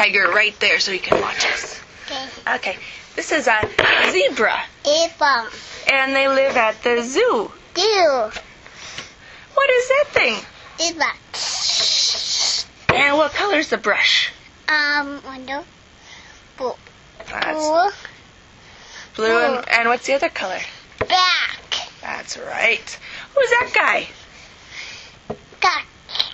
tiger right there so you can watch us. Okay. Okay. This is a zebra. Apple. And they live at the zoo. Two. What is that thing? Zebra. And what color's the brush? Window. Blue. That's blue. And what's the other color? Black. That's right. Who's that guy? Duck.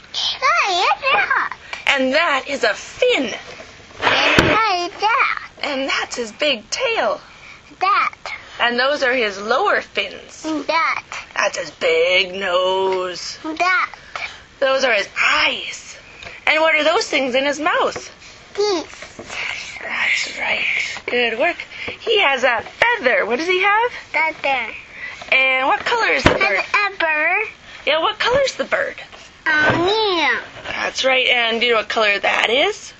And that is a fin. That. And that's his big tail. That. And those are his lower fins. That. That's his big nose. That. Those are his eyes. And what are those things in his mouth? Teeth. That's right. Good work. He has a feather. What does he have? That there. And what color is the bird? A bird. Yeah, what color is the bird? Yeah. That's right. And do you know what color that is?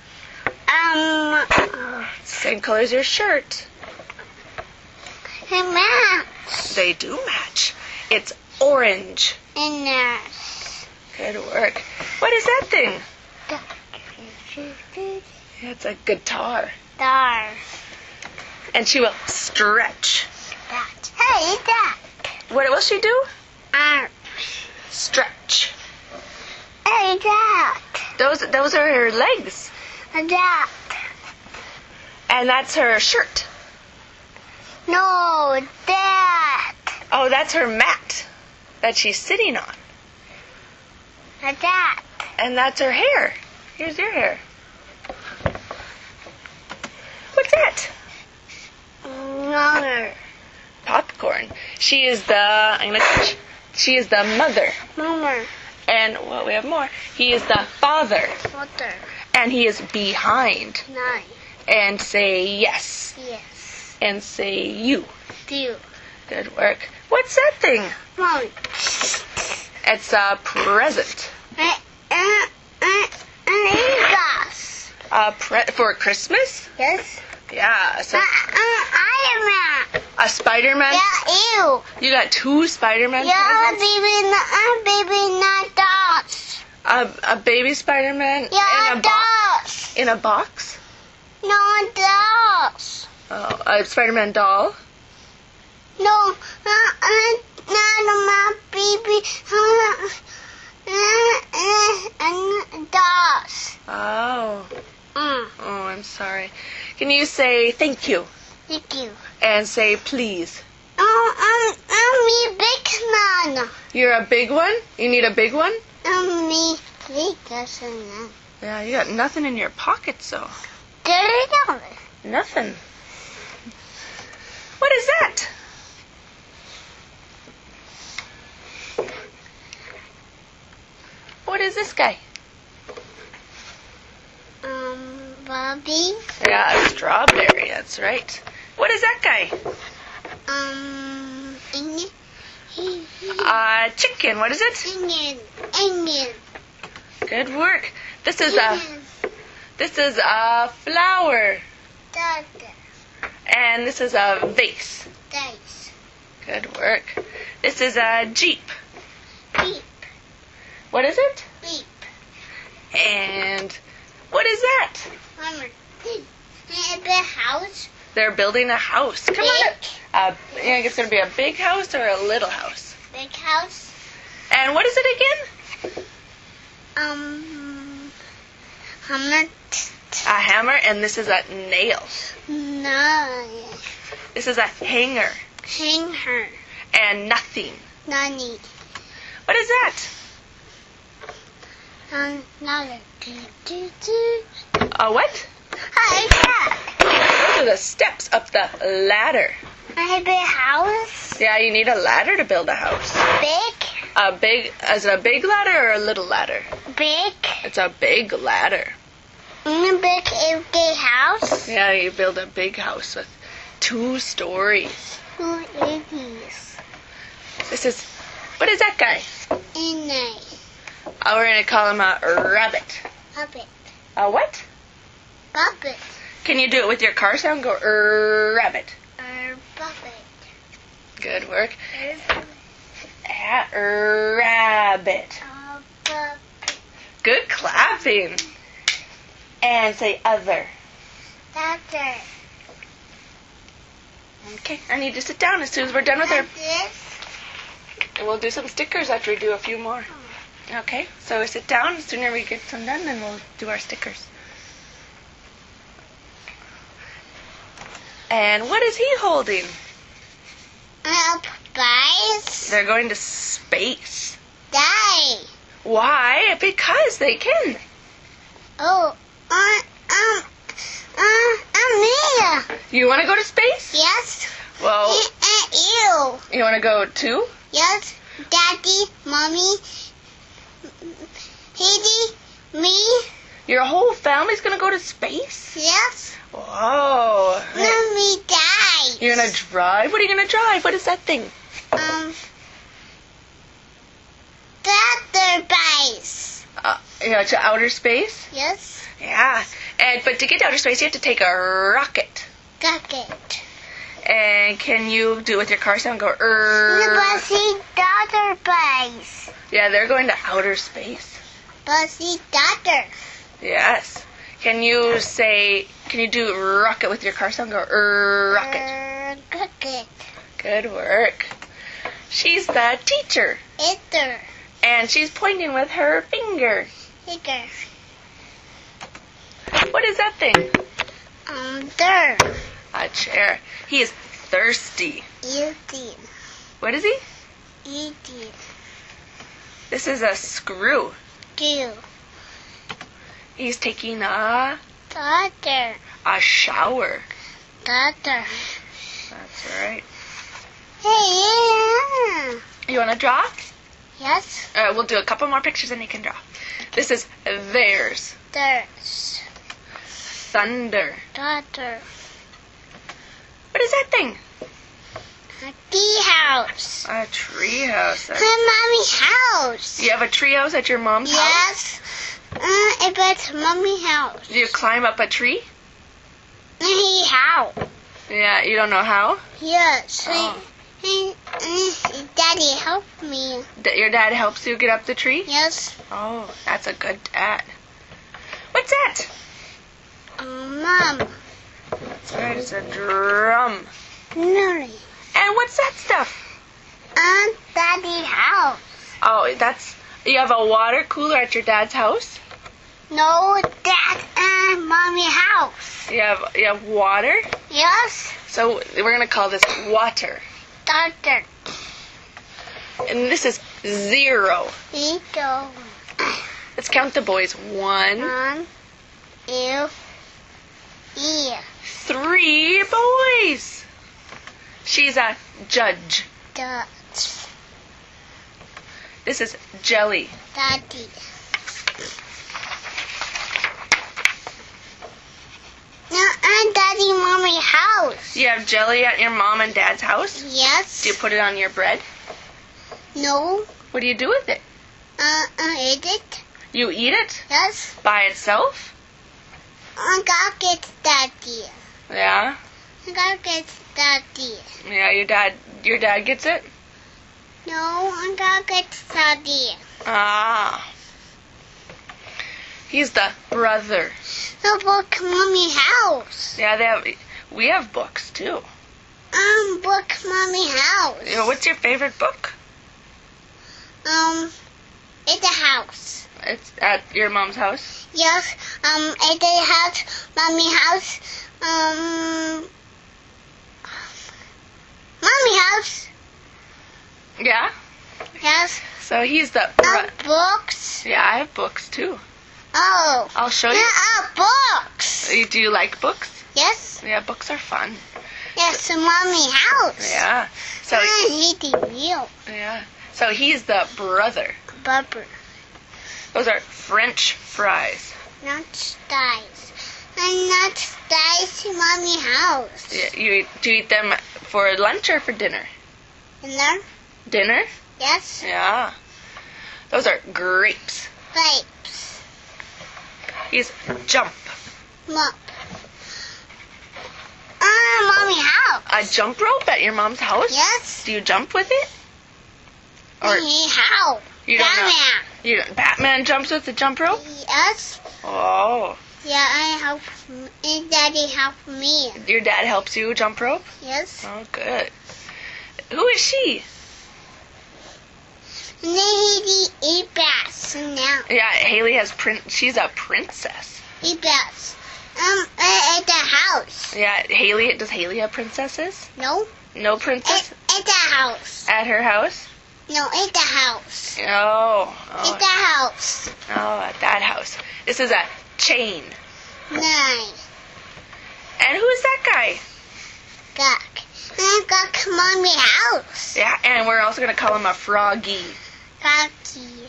Same color as your shirt. Hey, match. They do match. It's orange. In there. Good work. What is that thing? It's a guitar. Dar. And she will stretch. That. Hey, that. What will she do? Arm. Stretch. Hey, that. Those are her legs. That. And that's her shirt. No, that. Oh, that's her mat that she's sitting on. That. And that's her hair. Here's your hair. What's that? Mother. Popcorn. She is the mother. Mama. And well, we have more. He is the father. Water. And he is behind. Nine. And say yes. Yes. And say you. Two. Good work. What's that thing? One. It's a present. Glass. For Christmas? Yes. Yeah. So Iron Man. a Spider-Man? Yeah, ew. You got 2 Spider-Man Yeah, presents? baby, not dolls. A baby Spider-Man Yeah, in a box? dolls. In a box? No, dolls. Oh, a Spider-Man doll? No, not my baby. Dolls. Oh. Oh, I'm sorry. Can you say thank you? Thank you. And say please? I'm me big man. You're a big one? You need a big one? Me big man. Yeah, you got nothing in your pockets, though. $30. Nothing. What is that? What is this guy? Bobby. Yeah, a strawberry, that's right. What is that guy? Chicken, what is it? Onion. Good work. This is a flower. And this is a vase. Dice. Good work. This is a Jeep. Beep. What is it? Beep. And what is that? Mama. A big house. They're building a house. Come on. I think it's going to be a big house or a little house. Big house. And what is it again? Hammer. A hammer, and this is a nail. No. This is a hanger. Hang her. And nothing. Nanny. What is that? Another. A what? Hi, Dad. Those are the steps up the ladder. A big house. Yeah, you need a ladder to build a house. Is it a big ladder or a little ladder? Big. It's a big ladder. A big house. Yeah, you build a big house with 2 stories. Who is this? What is that guy? We're going to call him a rabbit. Puppet. A what? Puppet. Can you do it with your car sound? Go, rabbit. Puppet. Good work. Rabbit. Puppet. Good clapping. And say other. Doctor. Okay, I need to sit down as soon as we're done with our... This. And we'll do some stickers after we do a few more. Okay, so sit down. The sooner we get some done, then we'll do our stickers. And what is he holding? Spice. They're going to space. Die. Why? Because they can. Oh. Me. You want to go to space? Yes. Well, And you. you want to go too? Yes. Daddy, Mommy, Daddy, me. Your whole family's going to go to space? Yes. Whoa. Mommy died. You're going to drive? What are you going to drive? What is that thing? Doctor Bice. To outer space? Yes. Yeah. But to get to outer space, you have to take a rocket. Rocket. And can you do it with your car sound? Go, But see Doctor Bice. Yeah, they're going to outer space. But see Doctor. Yes. Can you do rocket with your car sound? Go, rocket. Rocket. Good work. She's the teacher. Ether. And she's pointing with her finger. Figure. What is that thing? There. A chair. He is thirsty. Eating. What is he? Eating. This is a screw. Do. He's taking a Doctor. shower. Doctor. That's right. Hey, yeah. You want to draw? Yes. We'll do a couple more pictures and you can draw. This is theirs. There's Thunder. Doctor. What is that thing? A tea house. A tree house. My mommy house. You have a tree house at your mom's house? Yes. It's mommy house. Do you climb up a tree? How? Yeah, you don't know how? Yes. Oh. Daddy, help me. Your dad helps you get up the tree? Yes. Oh, that's a good dad. What's that? Mom. That's right, it's a drum. No. And what's that stuff? Daddy house. Oh, you have a water cooler at your dad's house? No, Dad and Mommy house. You have water? Yes. So we're going to call this water. Doctor. And this is 0. Ego. Let's count the boys. 1, 1, 2, 3 boys. She's a judge. Dutch. This is Jelly. Daddy. And Daddy, Mommy house. You have jelly at your mom and dad's house? Yes. Do you put it on your bread? No. What do you do with it? Eat it. You eat it? Yes. By itself? I gotta get Daddy. Yeah? I gotta get Daddy. Yeah, your dad gets it? No, I gotta get Daddy. Ah. He's the brother. The book Mommy house. Yeah, we have books too. Book Mommy house. Yeah, what's your favorite book? It's a house. It's at your mom's house? Yes. It's a house. Mommy house. Mommy house. Yeah? Yes. So he's the Books. Yeah, I have books too. Oh. I'll show you. Books. Do you like books? Yes. Yeah, books are fun. Yes, Mommy house. Yeah. So Eating meal. yeah. So he's the brother. Bubber. Those are French fries. Not spice. And not spice Mommy house. Yeah, do you eat them for lunch or for dinner? Dinner? Dinner? Yes. Yeah. Those are grapes. Grapes. He's jump. Mop. Mommy house. A jump rope at your mom's house? Yes. Do you jump with it? Or How? you don't know? Batman. Batman jumps with the jump rope? Yes. Oh. Yeah, I help. And Daddy help me. Your dad helps you jump rope? Yes. Oh, good. Who is she? And then he eat bats now. Yeah, Haley has she's a princess. Eat bats. At the house. Yeah, does Haley have princesses? No. No princess? At the house. At her house? No, at the house. Oh. At the house. Oh, at that house. This is a chain. Nice. And who is that guy? Duck. And I got Mommy house. Yeah, and we're also going to call him a froggy. Ducky.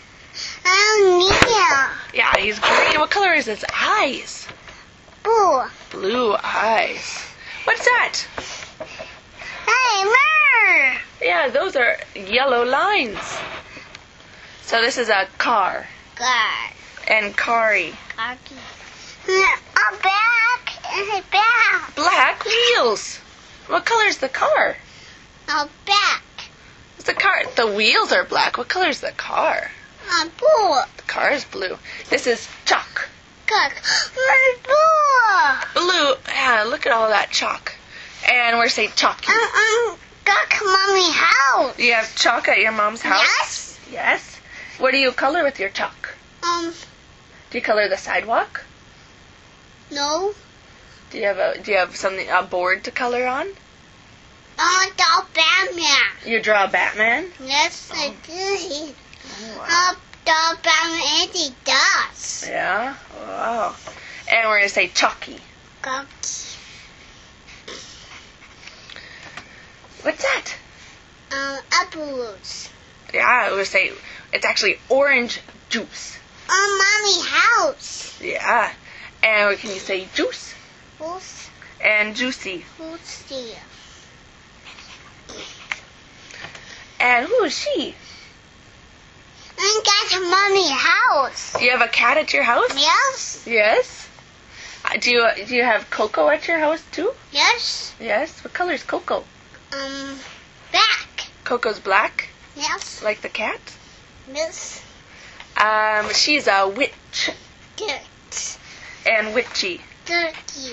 Oh, Yeah, he's green. What color is his eyes? Boo. Blue eyes. What's that? Hey, Mer. Yeah, those are yellow lines. So this is a car. God. And Kari. Ducky. A back. And a back. Black wheels. What color is the car? A back. It's the car. The wheels are black. What color is the car? A boo. The car is blue. This is chalk. Duck. My boo. Blue. Yeah, look at all that chalk. And we're saying chalky. Got Mommy house. You have chalk at your mom's house? Yes. Yes. What do you color with your chalk? Do you color the sidewalk? No. Do you have a board to color on? The Batman. You draw a Batman? Yes, I did. Oh, wow. The Batman and he does. Yeah? Wow. And we're going to say chalky. Ducky. What's that? Apples. Yeah, we'll say it's actually orange juice. Mommy house. Yeah. And can you say juice? Who's And juicy. there? And who is she? I got Mommy house. You have a cat at your house? Yes. Yes. Do you have Coco at your house too? Yes. Yes. What color is Coco? Back. Coco's black, Yes. like the cat. Miss. She's a witch Dirt. and witchy. Turkey.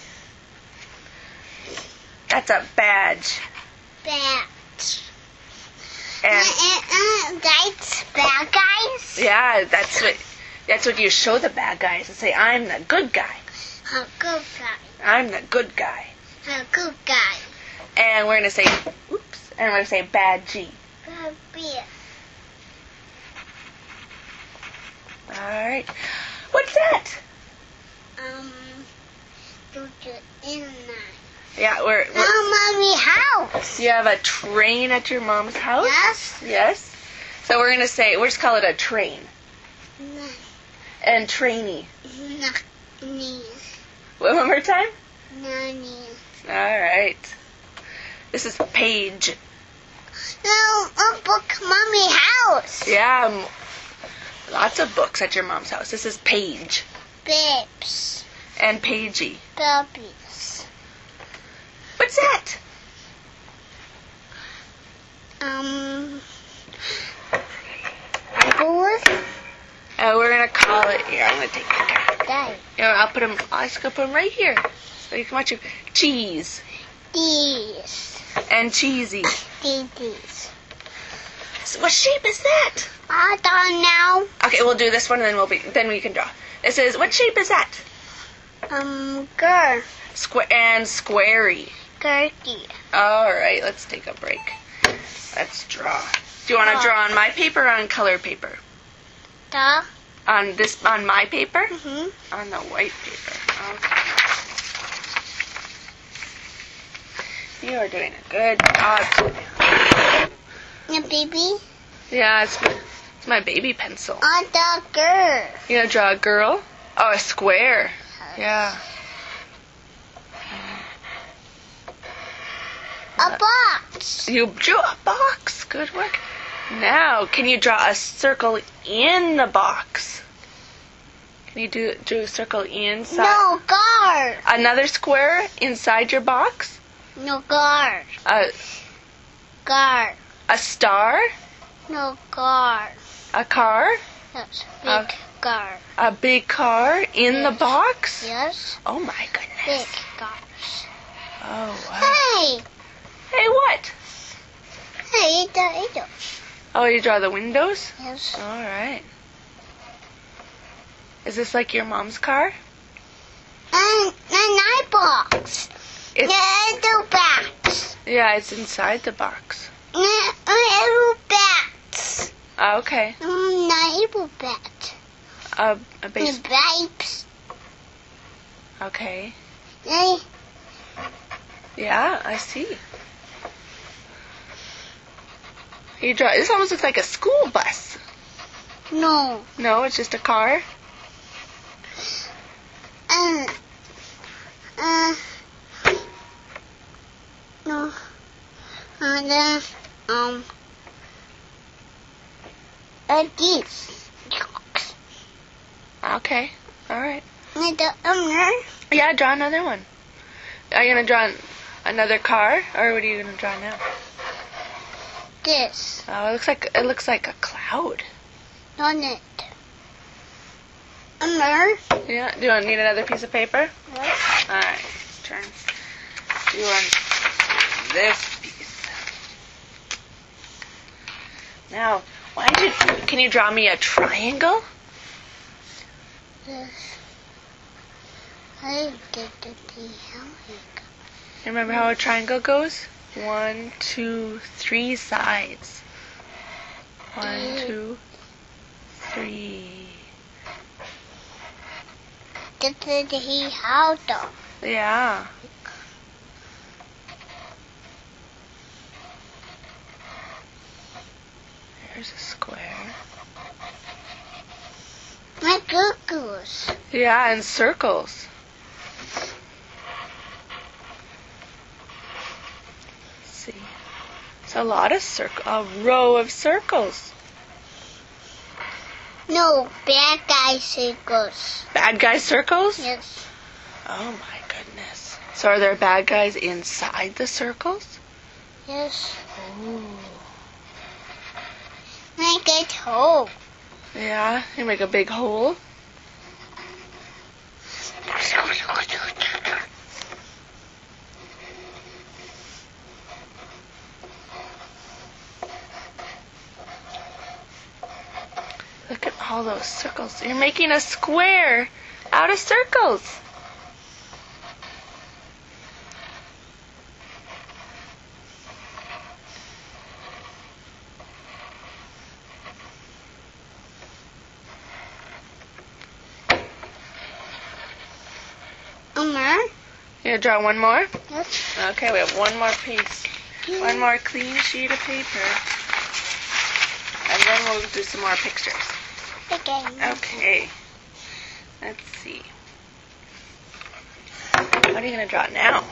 That's a badge. Bat. And That's bad guys. yeah, that's what you show the bad guys and say, I'm the good guy. A good guy. I'm the good guy. A good guy. And we're gonna say, oops, and we're gonna say bad G. A beer. All right. What's that? Do the internet. Yeah, we're Mommy house. you have a train at your mom's house? Yes. Yes. So we're gonna say, we'll just call it a train. No. And trainee. Nanny. One more time? Nanny. All right. This is Paige. No, a book Mommy house. Yeah, lots of books at your mom's house. This is Paige. Babes. And Paigey. Babies. What's that? Apples. We're gonna call it. Here, I'm gonna take the cat. Daddy. Here, I'm just gonna put them right here, so you can watch it. Cheese These. and cheesy. These. So what shape is that? I don't know. Okay, we'll do this one, and then we can draw. This is what shape is that? Girl. And squarey. Turkey. All right, let's take a break. Let's draw. Do you want to draw on my paper or on color paper? The. On my paper? Mm-hmm. On the white paper. Okay. You are doing a good job. The baby. Yeah, it's my baby pencil. On the girl. You gonna draw a girl? Oh, a square. Yeah. A box. You drew a box. Good work. Now, can you draw a circle in the box? Can you do a circle inside? No guard. Another square inside your box? No guard. Guard. A star? No guard. A car? That's Uh, big car. A big car in the Yes. box? Yes. Oh my Big goodness. cars. Oh wow. Hey. Hey, what? Hey, the Oh, you draw the windows? Yes. All right. Is this like your mom's car? And I box. It's, Little bats. yeah, it's inside the box. Little bats. Okay. Little bat. A The base. babes. Okay. They Yeah, I see. You draw. This almost looks like a school bus. no. No, it's just a car. And no. And then this. Okay. All right. And the owner. Yeah, draw another one. Are you gonna draw another car, or what are you gonna draw now? This. Oh, it looks like a cloud. On it. Owner. Yeah. Do you need another piece of paper? Yes. All right. Turn. You want this piece. Now, can you draw me a triangle? This. I did the how You remember how a triangle goes? 1, 2, 3 sides. 1, 2, 3. Did he how though? Yeah. Here's a square. My googles. Yeah, and circles. Let's see. It's a lot of a row of circles. No, bad guy circles. Bad guy circles? Yes. Oh my goodness. So are there bad guys inside the circles? Yes. Ooh. Make it hole. Yeah, you make a big hole. Look at all those circles. You're making a square out of circles. Owner. You gonna draw one more? Yes. Okay, we have one more piece. One more clean sheet of paper. And then we'll do some more pictures. Okay. Okay. Let's see. What are you going to draw now?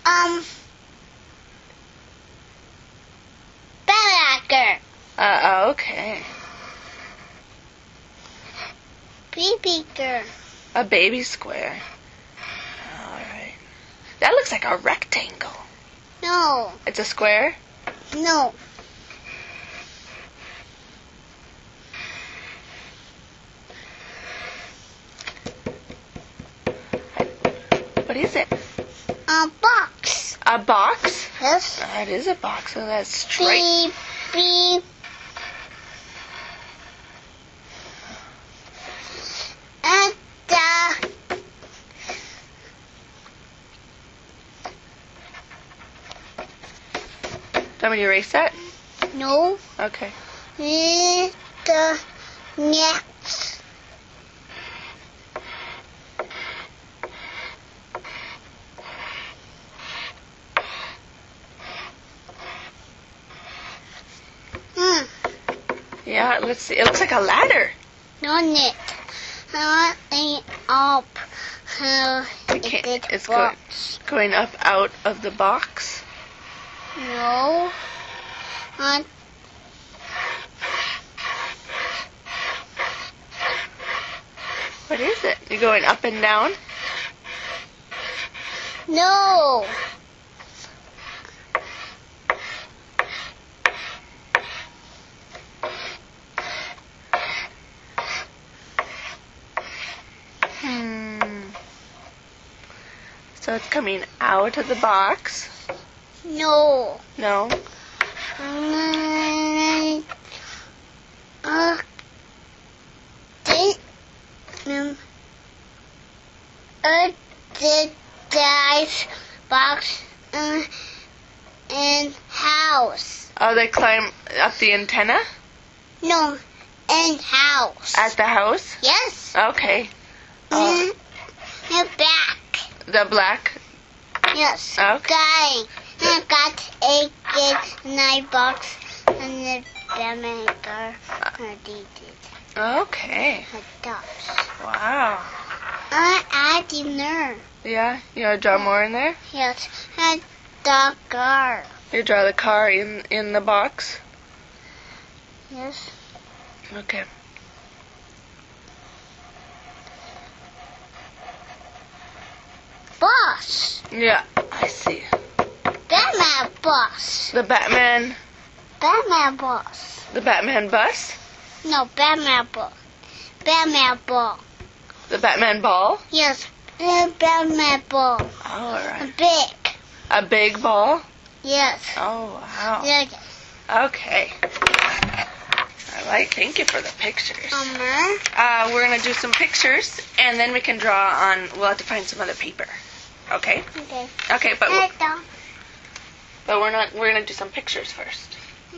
Balaker. Okay. Baby girl. A baby square. Alright. That looks like a rectangle. No. It's a square? No. What is it? A box. A box? Yes. It is a box, so that's straight. Beep, beep. And Do you want me to erase that? no. Okay. The next. Yeah, let's see. It looks like a ladder. No net. I want up. You can't, it's going up out of the box. No. What is it? You going up and down? No. So it's coming out of the box. No. No. This box in house. Oh, they climb up the antenna No, in house. at the house? Yes. Okay. The back. The black. Yes. Okay. I got a good night box and the Batman car. I did it. Okay. A dog. Wow. I dinner. Yeah? You want to draw more in there? Yes. A dog car. You draw the car in the box? Yes. Okay. Boss. Yeah, I see. Batman boss. The Batman. Batman boss. The Batman bus? No, Batman ball. Batman ball. The Batman ball? Yes, Batman ball. All right. Big. A big ball? Yes. Oh, wow. Yes. Okay. Thank you for the pictures. We're going to do some pictures, and then we can draw on, we'll have to find some other paper. Okay? Okay. Okay, but Hello. we're going to do some pictures first.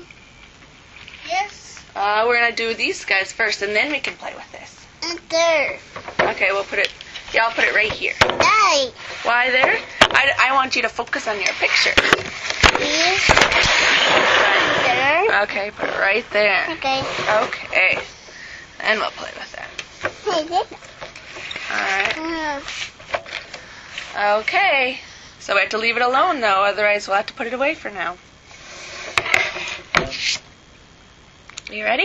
Yes. We're going to do these guys first, and then we can play with this. And there. Okay, we'll put it, I'll put it right here. Hey. Why there? I want you to focus on your picture. Yes. There. Okay, put it right there. Okay. Okay. And we'll play with that. Hey, there. Alright. Okay. So we have to leave it alone, though, otherwise we'll have to put it away for now. You ready?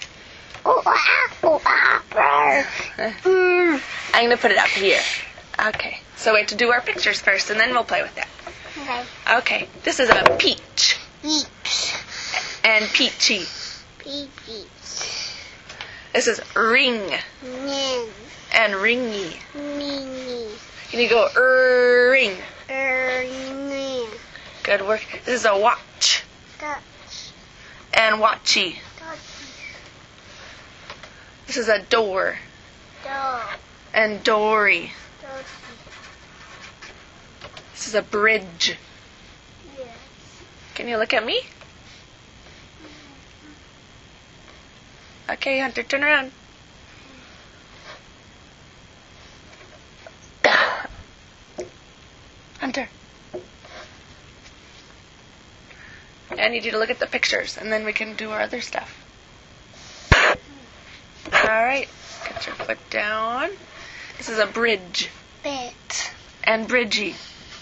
I'm going to put it up here. Okay. So we have to do our pictures first, and then we'll play with that. Okay. Okay. This is a peach. Peeps. And peachy. Peeps. This is ring. Nin. And ringy. Mini. Can you go ring? Nin. Good work. This is a watch. Dutch. And watchy. Dutch. This is a door. Dog. And dory. Dutch. This is a bridge. Yes. Can you look at me? Okay, Hunter, turn around. Hunter. I need you to look at the pictures, and then we can do our other stuff. Alright, get your foot down. This is a bridge. Bit. And bridgy.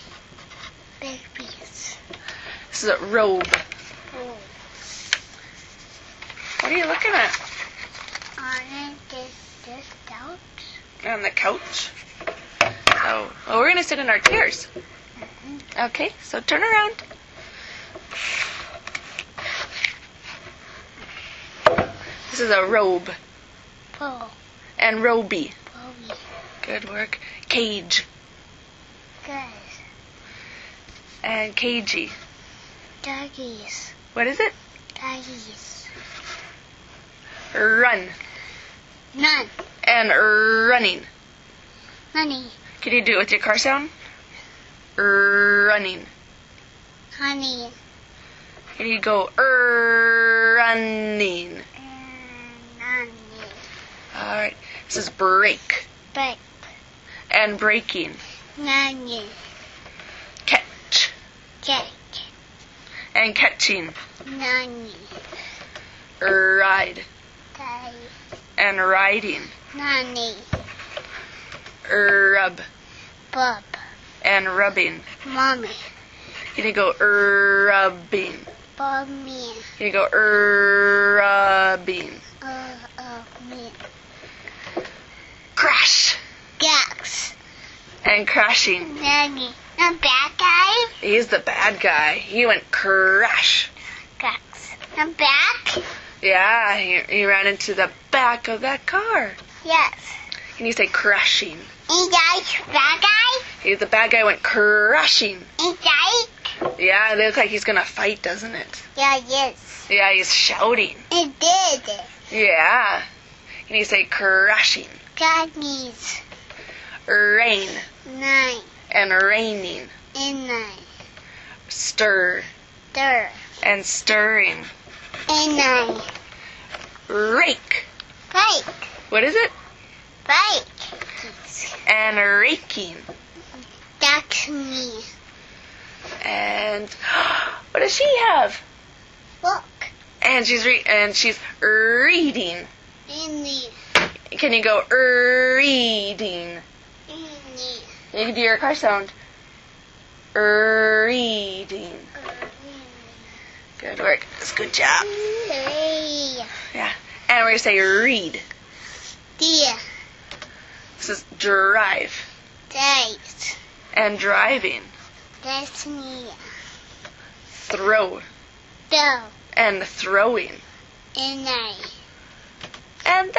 Babies. This is a robe. Oh. What are you looking at? On this couch. On the couch? Oh, well, we're going to sit in our chairs. Okay, so turn around. This is a robe. Pull. And roby. Bobby. Good work. Cage. Guys. And cagey. Doggies. What is it? Doggies. Run. None. And running. Honey. Can you do it with your car sound? Running. Honey. Can you go running? Honey. Alright. This is break. Break. And breaking. Nanny. Catch. Cake. And catching. Nanny. Ride. Day. And riding. Nanny. Rub. Bub. And rubbing. Mommy. Can you go rubbing? Mommy. Can you go rubbing? Me. Crash. Gax. And crashing. Nanny. The bad guy. He's the bad guy. He went crash. Gax. The back. Yeah, he ran into the back of that car. Yes. Can you say crashing? Is that bad guy? The bad guy went crashing. It's like. Yeah, it looks like he's gonna fight, doesn't it? Yeah, yes. Yeah, he's shouting. It did. Yeah. Can you say crashing? Chinese. Rain 9 and raining. and 9. Stir Stir. and stirring. And 9. Rake. Bike. What is it? Bike. And raking. That's me. And what does she have? Look. And she's reading. In the. Can you go reading? You can do your car sound. Reading. Good work. That's a good job. Yeah. And we're going to say read. Dear. This is drive. Days. And driving. That's me. Throw. Go. And throwing. And 9. And